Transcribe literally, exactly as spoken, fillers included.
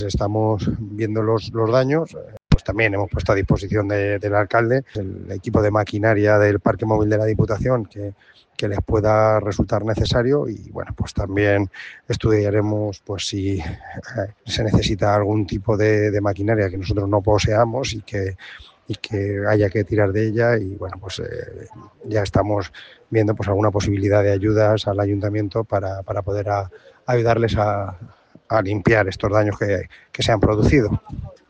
Estamos viendo los, los daños, pues también hemos puesto a disposición de, del alcalde el equipo de maquinaria del Parque Móvil de la Diputación que, que les pueda resultar necesario y bueno, pues también estudiaremos pues si eh, se necesita algún tipo de, de maquinaria que nosotros no poseamos y que y que haya que tirar de ella y bueno, pues eh, ya estamos viendo pues alguna posibilidad de ayudas al ayuntamiento para, para poder a, ayudarles a, a limpiar estos daños que, que se han producido.